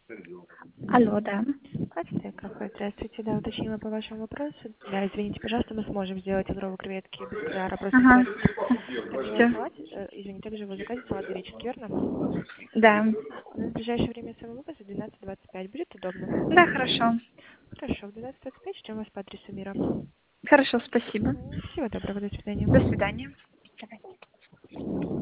Алло, да. Катя, кафе, здравствуйте. Да, уточнила по вашему вопросу. Да, извините, пожалуйста, мы сможем сделать огровые креветки без кляра, просто Ага. говорите. Также Все. салат, извините, также вы заказываете салат греческий, верно? Да. У нас в ближайшее время самовывоз в 12:25. Будет удобно? Да, хорошо. Хорошо, в 12:25 ждем вас по адресу мира. Хорошо, спасибо. Всего доброго, до До свидания. свидания. Давай.